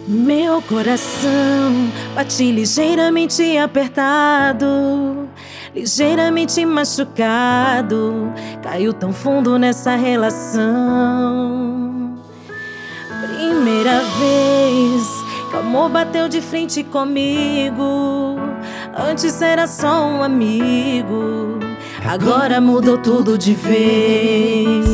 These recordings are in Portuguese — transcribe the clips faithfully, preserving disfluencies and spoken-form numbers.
Meu coração bate ligeiramente apertado, ligeiramente machucado. Caiu tão fundo nessa relação. Primeira vez que o amor bateu de frente comigo. Antes era só um amigo, agora mudou tudo de vez.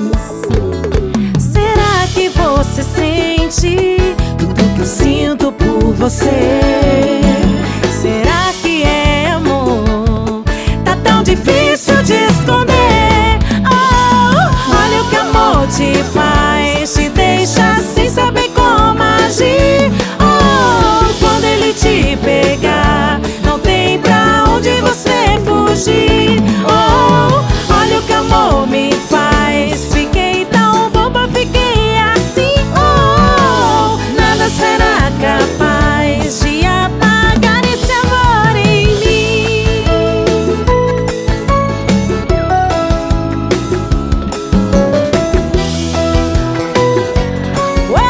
Será que você sente tudo que eu sinto por você? Será que é amor? Tá tão difícil de esconder. Oh, olha o que amor te faz, te deixa sem saber como agir. Oh, quando ele te pegar, não tem pra onde você fugir. Oh, olha o que amor me faz, fiquei tão boba, fiquei assim. Oh, nada será capaz de apagar esse amor em mim. Uou,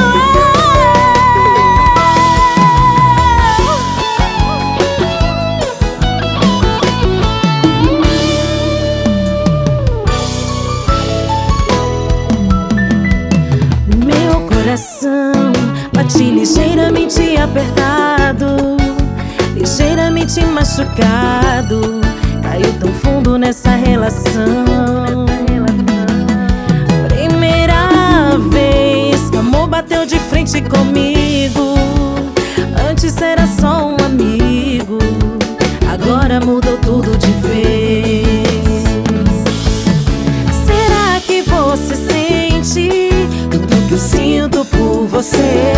meu coração bate ligeiramente apertado, ligeiramente machucado. Caiu tão fundo nessa relação. Primeira vez que o amor bateu de frente comigo. Antes era só um amigo, agora mudou tudo de vez. Será que você sente tudo que eu sinto por você?